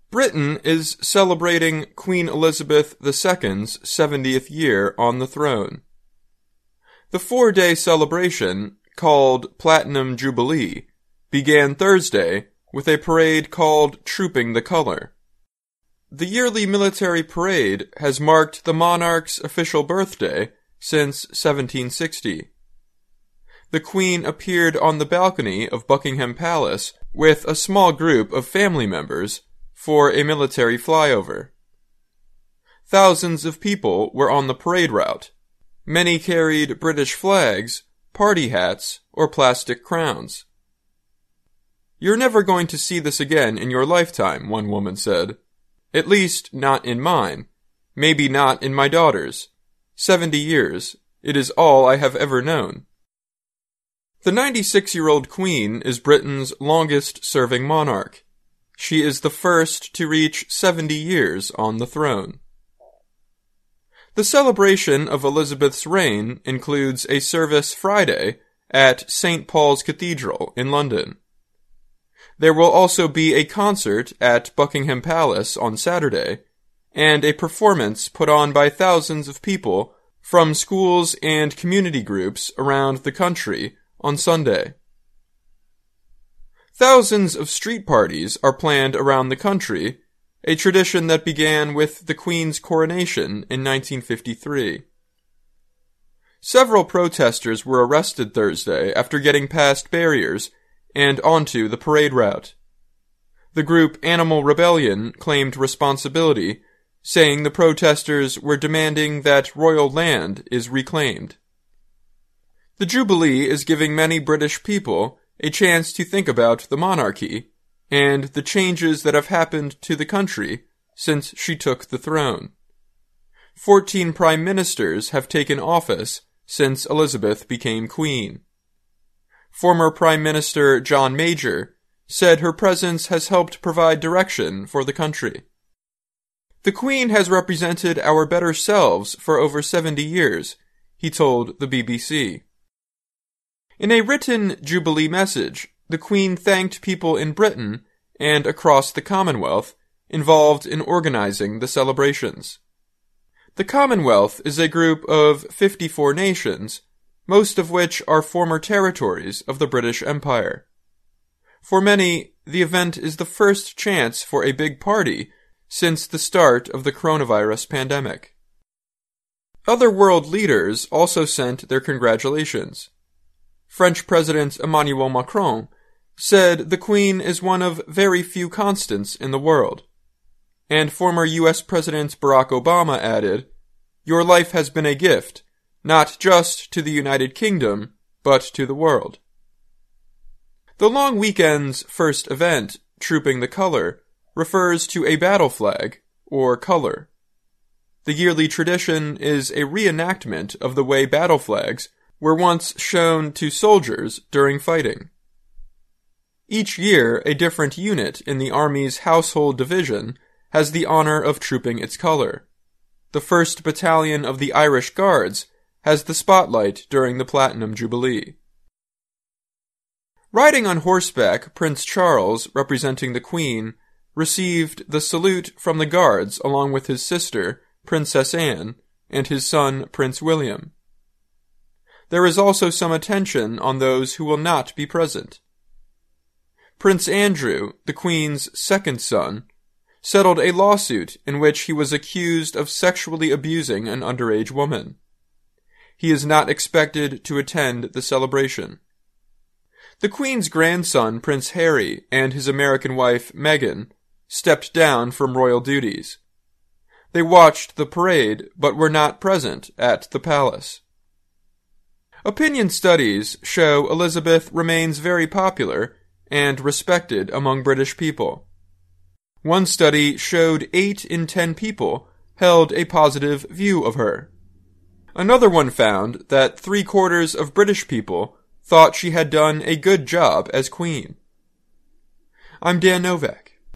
Britain is celebrating Queen Elizabeth II's 70th year on the throne. The 4-day celebration, called Platinum Jubilee, began Thursday with a parade called Trooping the Colour. The yearly military parade has marked the monarch's official birthday since 1760. The Queen appeared on the balcony of Buckingham Palace with a small group of family members for a military flyover. Thousands of people were on the parade route. Many carried British flags, party hats, or plastic crowns. "You're never going to see this again in your lifetime," one woman said. "At least, not in mine. Maybe not in my daughter's. 70 years. It is all I have ever known." The 96-year-old Queen is Britain's longest-serving monarch. She is the first to reach 70 years on the throne. The celebration of Elizabeth's reign includes a service Friday at St. Paul's Cathedral in London. There will also be a concert at Buckingham Palace on Saturday, and a performance put on by thousands of people from schools and community groups around the country on Sunday. Thousands of street parties are planned around the country, a tradition that began with the Queen's coronation in 1953. Several protesters were arrested Thursday after getting past barriers and onto the parade route. The group Animal Rebellion claimed responsibility, saying the protesters were demanding that royal land is reclaimed. The Jubilee is giving many British people a chance to think about the monarchy and the changes that have happened to the country since she took the throne. 14 prime ministers have taken office since Elizabeth became queen. Former Prime Minister John Major said her presence has helped provide direction for the country. "The Queen has represented our better selves for over 70 years, he told the BBC. In a written Jubilee message, the Queen thanked people in Britain and across the Commonwealth involved in organizing the celebrations. The Commonwealth is a group of 54 nations, most of which are former territories of the British Empire. For many, the event is the first chance for a big party since the start of the coronavirus pandemic. Other world leaders also sent their congratulations. French President Emmanuel Macron said the Queen is one of very few constants in the world. And former U.S. President Barack Obama added, "Your life has been a gift, not just to the United Kingdom, but to the world." The long weekend's first event, Trooping the Colour, refers to a battle flag, or colour. The yearly tradition is a reenactment of the way battle flags were once shown to soldiers during fighting. Each year, a different unit in the Army's Household Division has the honor of trooping its colour. The 1st Battalion of the Irish Guards has the spotlight during the Platinum Jubilee. Riding on horseback, Prince Charles, representing the Queen, received the salute from the Guards along with his sister, Princess Anne, and his son, Prince William. There is also some attention on those who will not be present. Prince Andrew, the Queen's second son, settled a lawsuit in which he was accused of sexually abusing an underage woman. He is not expected to attend the celebration. The Queen's grandson, Prince Harry, and his American wife, Meghan, stepped down from royal duties. They watched the parade, but were not present at the palace. Opinion studies show Elizabeth remains very popular and respected among British people. One study showed 8 in 10 people held a positive view of her. Another one found that 3/4 of British people thought she had done a good job as Queen. I'm Dan Novak.